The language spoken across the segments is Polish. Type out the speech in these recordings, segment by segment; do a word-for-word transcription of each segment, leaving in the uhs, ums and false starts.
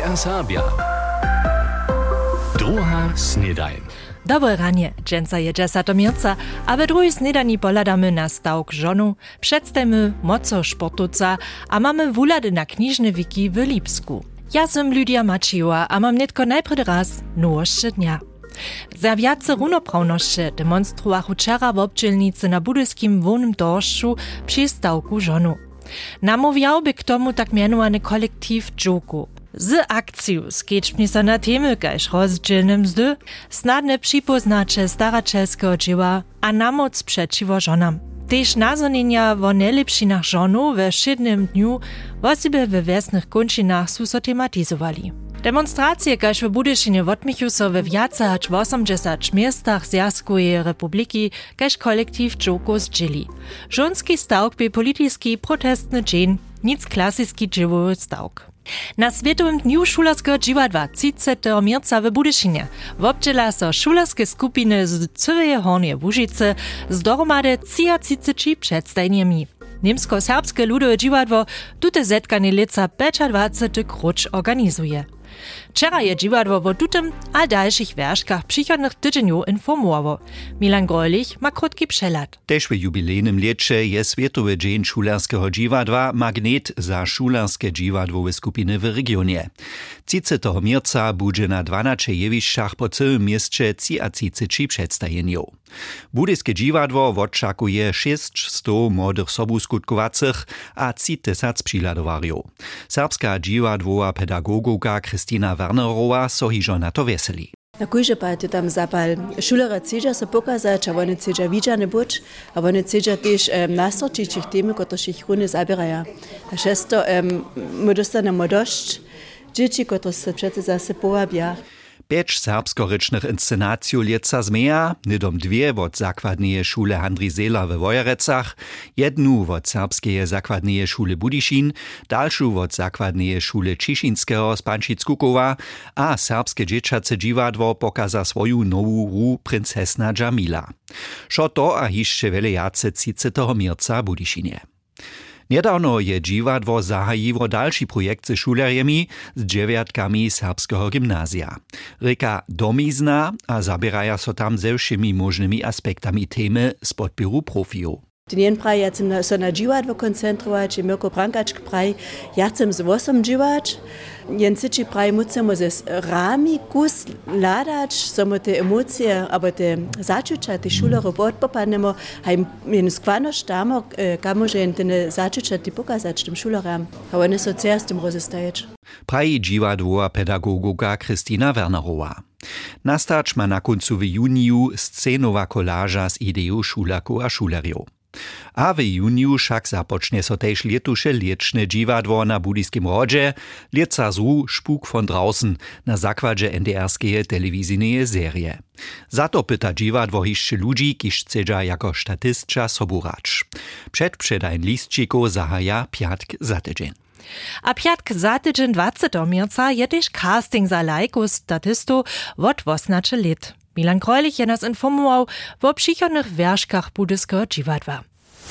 R S A Bia. Druga snedajn. Dobre ranie, dżęca je dziesiąta mierca, a we drugiej snedani poladamy na stawk żonu, przedstajmy moco sportuca, a mamy wulady na knižne wiki w Lipsku. Ja sam Lydia Maciła, a mam netko najpierw raz nowości dnia. Za wiace runoprawności demonstruachu wczera w obdzielnicy na budyskim wolnym deszczu przy stawku żonu. Namawiał by k tomu tak mianowany kolektyw dżoku. Z akcją skiećpni se na temy kaž rozdzielne mzdy, snadne przypoznacze staraczelskiego dzieła, a namoc przeciwo żonam. Tež nazonienia o najlepšinach żonu we wszednym dniu wosibie we wiesnych kończynach su so tematizowali. Demonstracje, kaž w Budyšinie wotmichu so we wiace hač osiemdziesiąt miestach Zjazkowej Republiki kaž kolektyw dżoku zdźěli. Żonski stawk by polityczny protestny dzień, nic klasyjski dziełowy stawk. Na Światowym dniu šulerskiego dziwadła trzydziestego mierca w Budyšinie wobdziela so šulerskie skupiny z całej Hornej Łužice z dohromady trzydziestu przedstajeniami. Niemsko-serbskie ludowe dziwadło tute zetkanie lica dwadzieścia kruć organizuje. Wczera je dziwadło o tutem a dalszych wierszkach przychodnych tydzieniów informowało. Milan Greulich ma krótki przelat. Też w jubilejnym lecie je Światowy Dzień Szulerskiego Dziwadła magnet za szulerskie dziwadłowe skupiny w regionie. trzydziestego mierca będzie na dwanaście jewiszczach po całym mieście trzydziestu przedstawieniów. Budyskie dziwadło oczekuje sześćset młodych sobuskutkowanych a trzy tysiące przyladowariów. Serbska dziwadłowa pedagogowka Kristina Wernerowa so hižo na to veseli. Na kujże party tam zapal. Šulera chcedža se pokazać, a oni chcedža widziane być, a oni chcedža też um, nastročić ich temy, które ich runy zabierają. A šesto um, my dostanemo dość dzieci, które se przece zase połabia. Pięć serbskorycznych inscenacji lieca zmeja, nidom dwie od zakładnej szule Handrizela we Wojerecach, jednu od serbskiej zakładnej szule Budyšin, dalszą od zakładnej szule Ciszynskiego z Pančickukowa, a serbskie dzieciace dziwadło pokaza swoją nową ru princesna Dżamila. Šo to a hišće velejace trzydziestego mierca Budyšinie. Niedawno je dziwadło zahajiło dalszy projekt ze szulerjemi z dziewiatkami serbskiego gimnazja. Reka domizna, a zabieraja so tam ze všemi możnymi aspektami temy z podpieru profiju. Den praj ja chcem se na dziwadło koncentrować, i Mirko Brankačk praj ja chcem z osem dziwać. Jen siči praj mucemo ze rami kus ladać, samo te emocje, aber te začuća, te šulero podpopadnemo, haj jen skvanoš tamo, kam može jen te začuća ti pokazać tym šuleram, a one so cer s tym rozestajeć. Praji dziwadłowa pedagogowka Kristina Wernerowa. Nastać ma na końcu w juniju scenowa kolaża z ideją šulerków a šulerjów. A w juniju však započne so tež letuše liečne dziwadło na Budyskim Rodzie, lieca zru Spuk von draußen na zakładzie en de erskeje telewizyjnej serie. Za to pyta dziwadło hišće ludzi, kiž chcedža jako statistča soburać. Przed przedajn listčiko zahaja piatk za tydzień. A piatk za tydzień dwadzieścia mierca je też casting za lajku statistu od osiemnastu lat. Milan Greulich je nas informował o przychodnych wierszkach budyskiego dziwadła.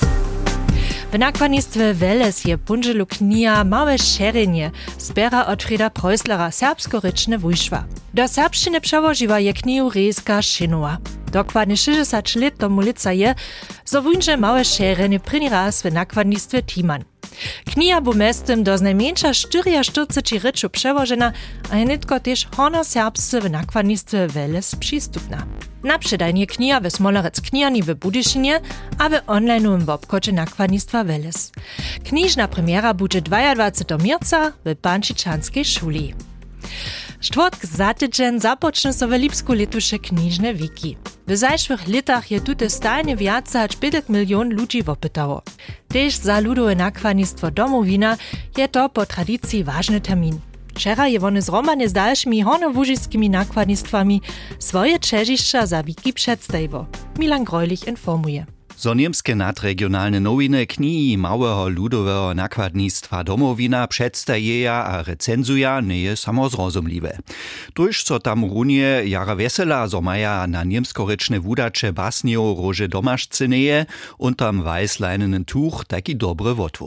W nakładnictwie Weles je punżelu knija Małe Szerenie zbiera od Frieda Preußlera serbskoryczne wujszwa. Do serbszczyny przełożyła je kniju Rejska Šinowa. Dokładnie sześćdziesiąt lat tomu lica je, zo wunże Małe Szerenie prvi raz w nakładnictwie Timan. Knija bu mestem do znajmniejsza czterdzieści ryczu przełożena, a je nitko też hornoserbsce w nakładnictwie Weles przystupna. Na przedajnie knija w Smolarec knijani w Budyšinie, a w online'owym w obchodzie nakładnictwa Weles. Knižna premiera będzie dwudziestego mierca w Pančičanskiej szuli. Czwartk za tydzień zapocznie so w Lipsku letuše knižne wiki. W zajszłych latach je tute stajnie wiace hač pięć milion ludzi wopytało. Tež za ludowe nakładnictwo Domowina je to po tradycji ważny termin. Wczera je one zromane z dalszymi hornołużyskimi nakładnictwami swoje trzežišća za wiki przedstawiło. Milan Greulich informuje. So niemskie nadregionalne nowiny kniji małego ludowego nakładnictwa Domowina przedstajeja a recenzuja nie je samozrozumliwe. Tuż co tam runie jara wesela, so maja na niemskoryczne wudacze basnio roże domaszcy nie je und tam weißleinenen Tuch taki dobry wotwus.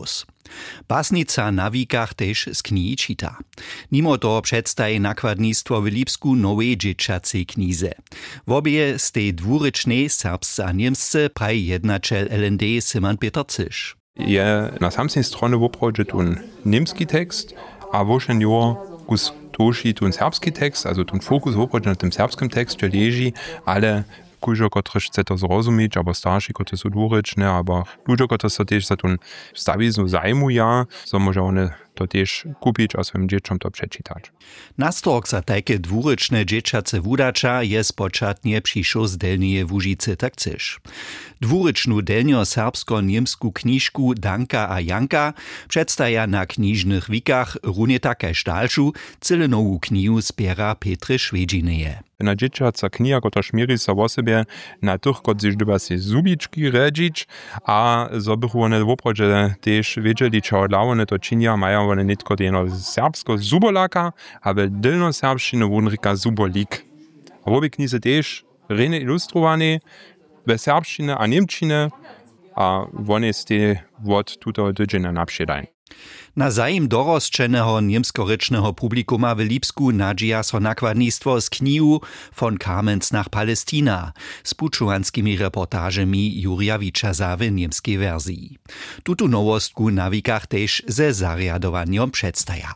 Basnica na wikach tež z knihi čita. Mimo toho předstají nakładnictwo w Lipsku nowej dzieciacej knize. W obie z tej dwurycznej serbsce a niemsce praj jednačel L N D Simon Peter Cyš. Je na samej stronie woprawdzie tun niemski tekst, a wošen jo kus toši tun serbski tekst, also tun fokus woprawdzie na tym serbskim tekście leży, ale kužo, kotrež chce to zrozumieć, albo starši, kotrež sú dwuryczne, albo ludzie, kotrež sa tiež za tun stawiznu zajmuja, so może one to tiež kupić, a svojim dzieciom to przeczytać. Nastork za takie dwuryczne dzieciace wudača je spočatnie přišo z Delnije Łužice tak chceš. Dwurycznu delnio-serbsko-niemsku knižku Danka a Janka przedstaja na knižnych wikach runie takaž dalšu, cyle nowu knihu zbiera Petry Švedžineje. Na dzieciaca kniha, która śmieri sa o sobie na tych, którzy doba si zubiczki redzić, a zobychu one woprawdzie też wiedzieli, čo dla to czynia, mają one nitko jeno serbsko zubolaka, ale delno-serbszczyny wunrika zubolik. A w obie knize też rene ilustrowane we serbszczyny a niemczyny, a one ste wod tuto tydzienia naprzedaj. Na zajim dorosčeného niemskorečného publikuma w Lipsku nadzieja so nakładnictwo z knihu von Kamenz nach Palestina z pučuhanskimi reportażami Jurija Wiczasa w niemskiej wersji. Tutu nowostku na wikach też ze zariadowaniem przedstaja.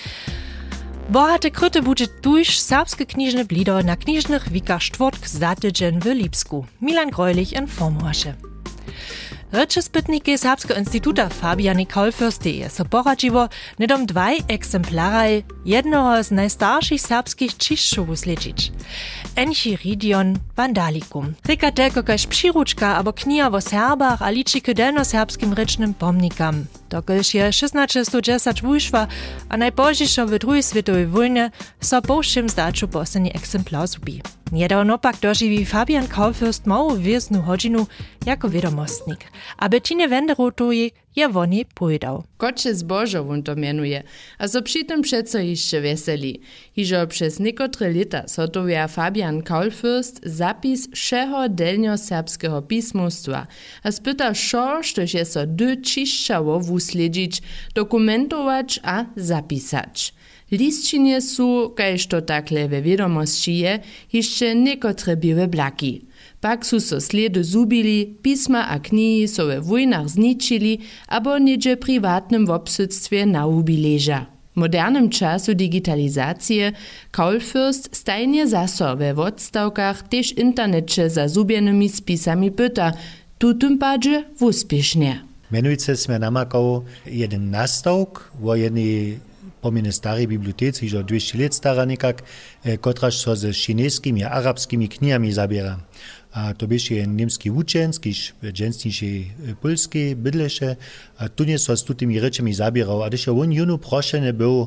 Bohate kryty bude tuż serbskie knižne blido na knižnych wikach czwartk za tydzień w Lipsku. Milan Greulich informuje. Reče spytniki Serbskiego Instituta Fabiany Kaulfürsteje so poradziło nedom dwaj eksemplaraj jednoho z najstarszych serbskich čišćów usledzić. Enchiridion Vandalicum. Reka tylko kaž přiručka abo kniha o Serbach a liči k delno-serbskim rečnym pomnikam. Dokelž je šestnaście dziesięć wušva a najpožišo w druhej svetowej wojnie so poušćim zdaču poslední eksemplar zubi. Niedawno pak doživí Fabian Kaulfürst mału wiesnu hodinu jako wiadomostnik. A Bettine Wenderotoji je woni pójdał. Kocze zbożową to mianuje, a so przy tym przeco jeszcze weseli. Hižo przez niekotre lata zhotowia Fabian Kaulfürst zapis všeho delnjo-serbskiego pismostwa, a spyta šo, štož je so dy čišćawo wusledzić, dokumentować a zapisać. Listčinie su, kaž to takle we wiadomości je, jeszcze niekotre białe blaki. Pak su so sledy zubili, pisma a knihi so we wojnach zničili, abo niedzie prywatnym wobsyctwie na ubi leža. W modernym czasu digitalizacije Kaulfürst stajnie zaso we odstawkach też internecie za zubianymi spisami pyta, tu tym padzie wuspiesznie. Menujce sme namakał jeden nastawk o jednej pomine starej bibliotece, iż dwieście lat stara nekak, kotraž so ze chineskimi a arabskimi knihami zabiera. A to bieše je niemski učenc, kiž dženstniše polski bydleše, a tu nie so s tutými rečami zabierał. A když on junu prošený byl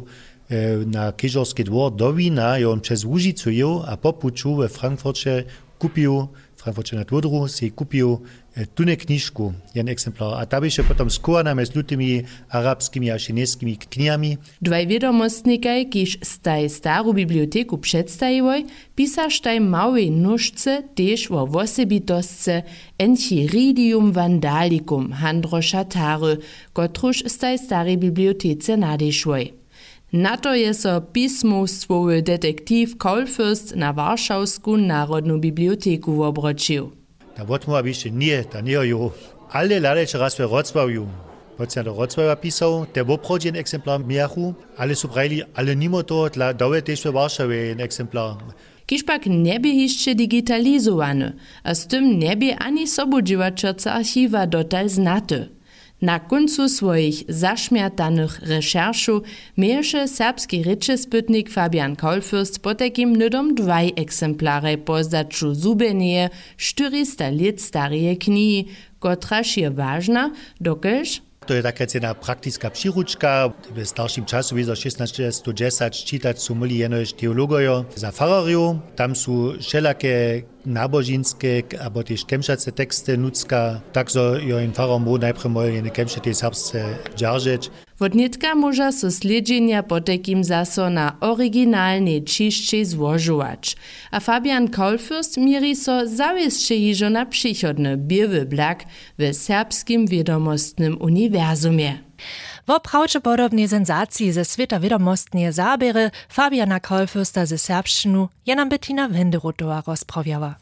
na Kežorský dvor do Vína, je on přes Łužicu jel a po puču ve Frankfurtše kupil, Frankfurtše nad Odru, si kupil tune knižku, jen exemplar. A ta bieše potom skovaná s lutými arabskými a chineskými knihami. Dvaj wiadomostnikaj, kiž staj staru biblioteku předstajivoj, pisaš taj małej nóżce tež o wosebitostce Enchiridium Vandalicum Handrosza Tary, kotruž staj starej bibliotece nadešvoj. Na to je so pismostwowy detektiv Kaulfürst na Warszawsku Narodną Biblioteku wobročił. Da odmova biše nie, da nie jo. Ale ladeče raz ve Wrocławiu. Potem do Wrocławia pisał, der woprawdzie ein Exemplar miachu, ale su brali, ale nimo to, dla dołe też we Warszawie ein Exemplar. Kiszpak nie by jeszcze digitalizowany, a z tym nie by ani sobudziwaczerca archiwa dotal znaty. Na końcu swoich zaśmiatanych recherszów mieješe serbski rečespytnik Fabian Kaulfürst po takim nydom dwaj eksemplary pozdaču zubenieje czterysta lat stareje knihi, kotraž je ważna, dokelž to je taka cena praktická příručka. V starším času, v šestnásť desať, čítať sú mali jenož teologojo za farariu. Tam sú všelaké nabožinske, abo tiež kemšace teksty nucka, tak zo jo in farom mu najprv moje jene kemše tie serbsce džaržeč. Wodnitka może so sledźenia potekim zaso na oryginalnej ciszczy złożować. A Fabian Kaulfürst mieri so zawieszcze hižo na przychodny biewy blak w serbskim wiadomostnym uniwersumie. Wo prawdopodobnie sensacji ze świata wiadomostnie zabiery Fabiana Kaulfürsta ze serbszczynu je nam Bettina Wenderotowa rozprawiała.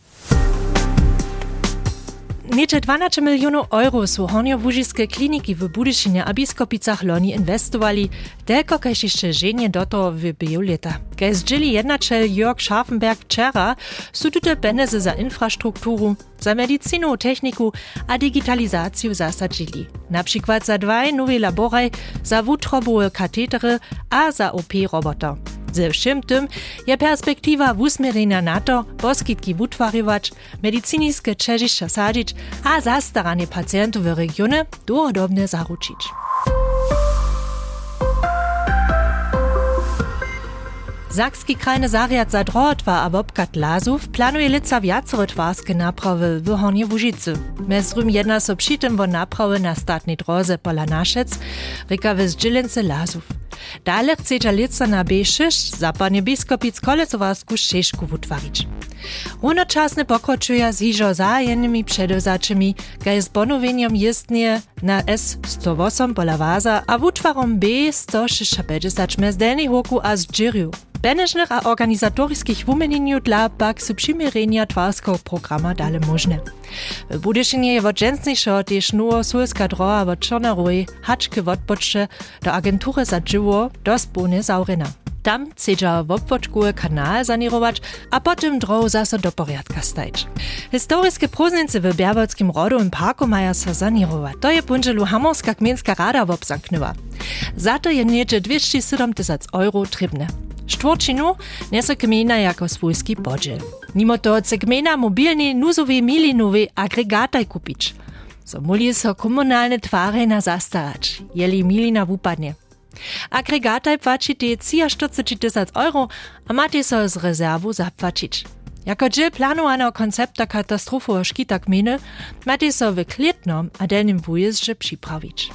Niecze dwanaście milionów euro su hornio-łužiskie kliniki w Budyšinie a Biskopicach loni inwestowali, tylko kaž jeszcze żenie do toho wybiją leta. Kaj zdzieli jednaczel Jörg Scharfenberg wczera, su tute beneze za infrastrukturu, za medycynu, techniku a digitalizaciju zasadzili. Na przykład za dwaj nowe laboraj, za wutrobowe katetery a za O P robota. Ze všim tym je perspektywa wusmierenia na to, poskitki wutwarjować, medycyniske čežišća sadzić, a zastaranie pacjentów w regionie długodobnie zaručić. Sakski krajny zariad za drotwa a wobkat lazów planuje lica wiacore twarske naprawy w Hornje-Łužicy. Mezrym jedna so przy tym wo naprawy na statnej drodze pola Naszec, ryka w Zdźilince lazów. Dalej chcecie lica na B sześć zapadnie Biskopic Kolecowasku sześćku wutwarić. Równoczasne pokroczuje z hižo zajennymi przedewzaczymi, kaj z ponowieniem jezdnie na S sto osiem pola Waza a wutwarom B sto sześćdziesiąt mez Delnej Hoku a Zdźirju. Benežnych a organizatorskich wumenjenju dla pak su přimjerenia twarského programa dale možne. W Budyšinie je wodźensniejszo tež nowo sulska droha wot Čornaruj hačke wotpočče do agentury za džiwo do spolne Zaurina. Tam chcedža wobwočkowy kanal sanirować, a potem drohu zaso do porядka stajć. Historiske próżnice w Bjerwolskim rodowym parku maja so sanirować. To je punželu Hamorska gmejnska rada wobzamknyła. Za to je nieče dwieście siedemdziesiąt euro trybne. Štvorčinu nese gmejna jako swójski podziel. Mimo toho chce gmejna mobilny nuzowy milinowy agregataj kupić. So muli so komunalne twarejna zastarać, jeli milina wupadnie. Agregataj płaci te czterdzieści tysięcy euro, a macie so z rezerwu zapłacić. Jako dziel planowanego koncepta katastrofowego szkita gminy, macie so w Kletnom a Delnym Wujeździe przyprawić.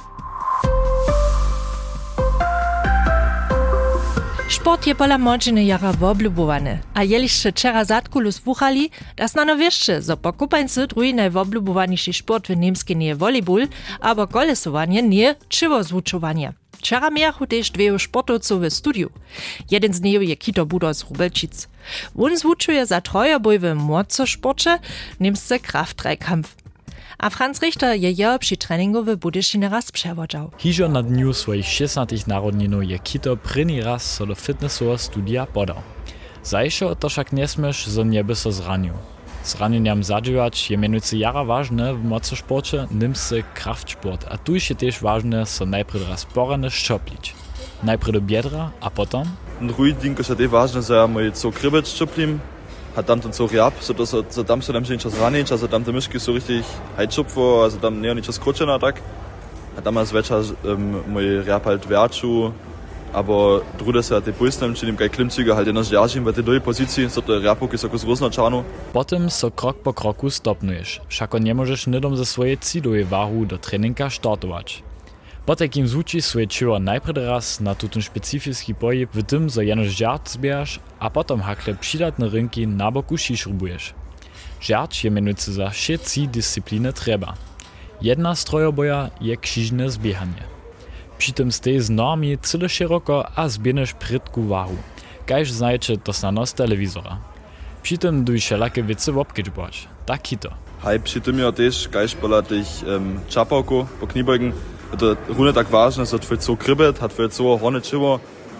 Sport je pola modžiny jara woblubowany, a jeliście wczera zadkulu słuchali, da znano wieszcze, zo po kupańcy drugi najwoblubowaniszy sport w niemskiej nie volleyball, albo kolesowanie nie czywozwuczowanie. Wczera miachu też dwie sportowców w studiu. Jeden z nich je Kito Budo z Rubelčic. On zwuczuje za trojoboj w mocosporcie, niemsce Kraft-Dreikampf. A Franz Richter je jeo przy treningu w Budyšine raz przewodzał. Hižo na dniu swoich šestnastych narodninów je Kito první raz so do fitnessowego studia podał. Zajšo to však nesmeš, zo nie by so zranił. Zranjenjam zadźiwać je mianujcy jara ważne w mocosporcie niemscy Kraftsport, a tu je też ważne so najpierw raz porane szczoplić. Najpierw do biedra, a potem? Drugi ding jest też ważne, że ja mój co krybet szczoplim, hat tam ten so riab, so dass er so tam so tam sich was ranneht, also tam der Mischke so richtig heitschupf war, also tam ne nicht das Kutschen tak. Hat damals welcher ähm, mój riab halt wertschu, aber drude se te pulsnem, czyli im kaj klimzüge halt in das jarzim, weil te doje pozycji, so der riabuk is okus rosna czanu. Potem so krok po kroku stopnujesz, všako nie możesz nidom ze swojej cílowej wahu do treninga startować. Po takim zvuči svoje čivo najpred raz na tutun specifický pohyb v tym, zo jenož žart zbieraš a potom hakle přidatne rynky na boku šišrubuješ. Žart je menujúci za všetci disciplíny treba. Jedna z trojoboja je křižne zbiehanie. Přitom stej z normy cyle široko a zbieneš pritku wahu, kajž znajete to snano z telewizora. Přitom duj všelaké věci obkedžbovač, tak hito. Hej, přitom je też, kajž pola tých um, čapavku po knibojgen, to rune tak ważne, że to so krybet, hat für so horne chivo,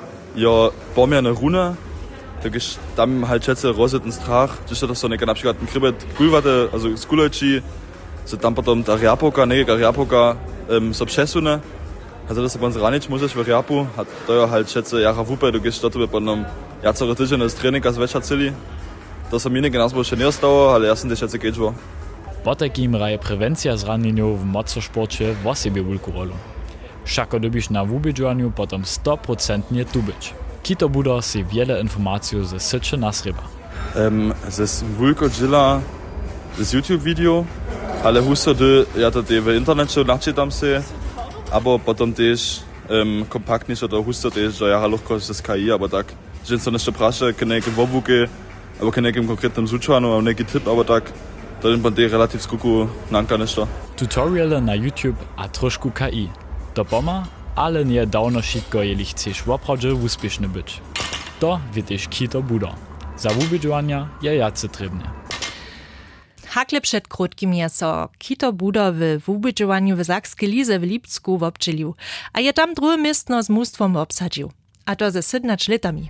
ja pomierne rune, tak ist tam halt schätze rosetn strach, das ist so eine na przykład krybet kulwate, also skuleci, so tam potom ta riapoka, ne, riapoka ähm so przesune. Also das bei uns ranić możesz w riapu, hat to ja halt schätze jara wupe, du gehst dort bei einem jacore tydzień das Training as večer celi. To so mi ne genauso schon erst dauer, ale ja sam das schätze geht. Po takim raje prevencja zranjenjov v mocosporcie v osebie veľkú rolu. Všako dobiš na wubědžovanju potom sto procent tubić. Kito budo si wiele informacji ze syče nasryba. Um, es ist wulko dzilla das YouTube-Video, ale husto ty, ja to w internecie naczytam się, albo potem też um, kompaktniejsze to husto też, że ja haluchko z K I, aber tak, że to jeszcze prasze, kenekie wobuki, albo kenekim konkretnym zuczanu, albo neki tip, aber tak, to jest pan relativ skuku nanka nešto. Tutoriale na YouTube a trošku K I. To poma, ale nie dawno šitko, jeli chceš woprawdźe uspieszny być. To wiesz Kito Buda. Za wubidżowania je jacy trybne. Hakle przed krótkim je so Kito Buda w wubidżowaniu w Sakskiej Lize w Lipsku wobczylił, a je tam drugie miestno z mnóstwom obsadził. A to ze siednač letami.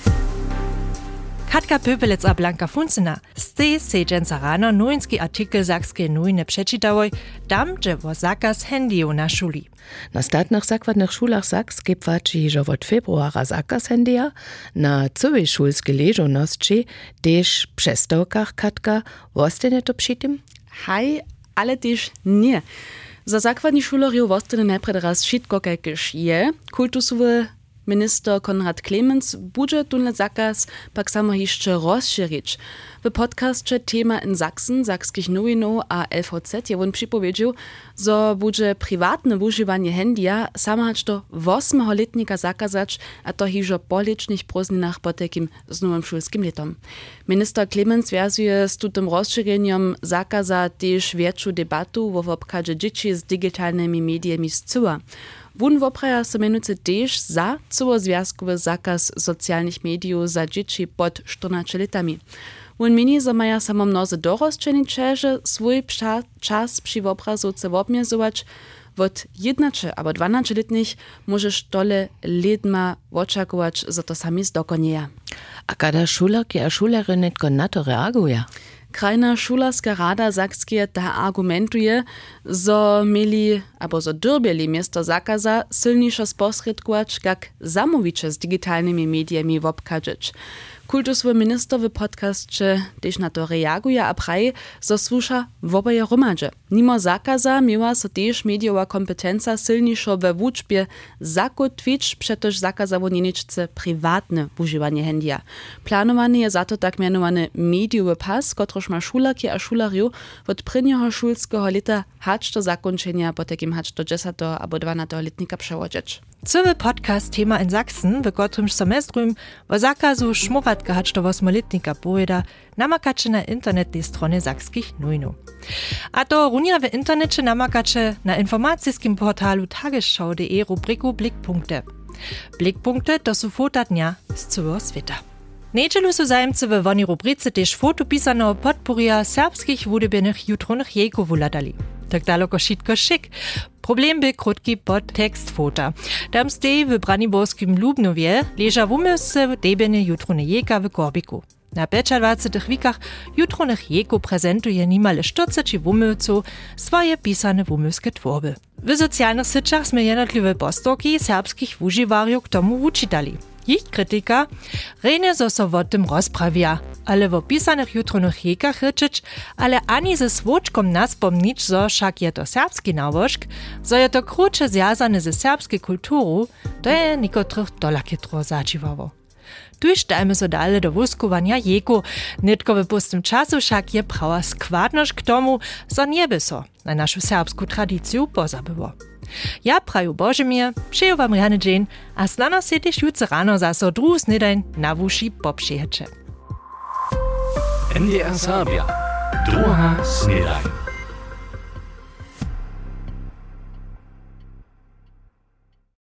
Katka Pöpelec a Blanka Funcyna stej se dżęca rano nowinski artikel Sakskiej Nowiny przeczytałoj, tam, że wo zakaz handyju na szuli. Na statnych zakładnych szulach Sakskiej płaci, że od februara zakaz handyja, na całej szulskiej leżoności też przestałkach Katka, wostanie to przy tym? Hej, ale też nie. Za zakładni szulariów wostanie najpierw raz wszystko, jakieś je, kultusowe Minister Konrad Clemens bude tunle zakaz pak samo jeszcze rozszerzyć. W podcastce Thema in Sachsen, Sakskich Nowinów a L V Z je on przypowiedział, że bude prywatne używanie handya samać do osmoletnika zakazać, a to hiżo po licznych prózdninach po takim z nowym szulskim letom. Minister Clemens wiązuje z tym rozszerzeniem zakaza też większą debatę w obkadzie dzieci z digitalnymi mediami z cyła. Wun wopraja se menujce też za całozwiązkowy zakaz socjalnych mediów za dzieci pod czternastu latami. Wun meni, że maja samo mnoze dorosczenicze, że swój czas przy woprazówce obmierzować, od jednacze albo dwanastoletnych możesz tole ledma oczekiwać, że to sami zdokonieja. A kada szulaki a szulery na to reaguje? Krajna šularska rada Sakskie ta argumentuje, zo mieli, abo zo dyrbeli miasto zakaza silniejszo sposredkować, jak zamowicze z digitalnymi mediami wobkadżyć. Kultusowy minister w podcastce też na to reaguje, a praje, zo słusza w oboje romadze. Mimo zakaza miała so też mediowa kompetencja silniejszo we wuczbie zakotwić, przetoż zakazało nieniczce prywatne używanie handya. Planowany jest za to tak mianowany mediowy pas, kotroż ma szulaki a szulariu od prvního szulskiego leta hacz do zakończenia, po takim hacz do dziesiątego albo dwunastego letnika przewodzić. Cały podcast Thema in Sachsen, w którym semestrum o zakazu szmuratka hacz do osmoletnika powiada, namakacie na internetnej stronie Sakskich Nowinów. A to runia w internecie namakacie na informacyjskim portalu tagesschau kropka de rubriku Blickpunkte. Blickpunkte to są fota dnia z całego świata. Niedzielu su zajemcy w woni rubrice też foto pisano podporja serbskich wudebienych jutronych jejków uladali. Tak daleko šitko šik. Problem by krótki podtekst fota. Tam stej w Braniborskim Lubnowie leża w umysł debiene jutrone jejka w Korbiku. Na dwudziestych wikach jutronych jejków prezentuje nimale czterdzieści wumylców swoje pisane wumylskie tworby. W socjalnych syczach sme jednotliwe postoki serbskich wużywariów k tomu uczytali. Ich krytyka rejne zo so o tym rozprawia, ale w opisanych jutronych jejkach ryczyć, ale ani ze swoczkom naspomnić, zo však je to serbski nałożk, zo je to krótsze zjazane ze serbskiej kulturu, to je niekotrych dolakietro zadziwało. Tuż dajmy so dalej do wuskuwania jejku, nitko w pustym czasu však je prawa składność k tomu, zo nieby so na naszą serbską tradycję pozabyło. Ja praju Bożemir, přeju wam rany dzień, a snano se też jutro rano zaso drugi snedajn na wuši popřiječe. N D R Serbia. Druga snedajn.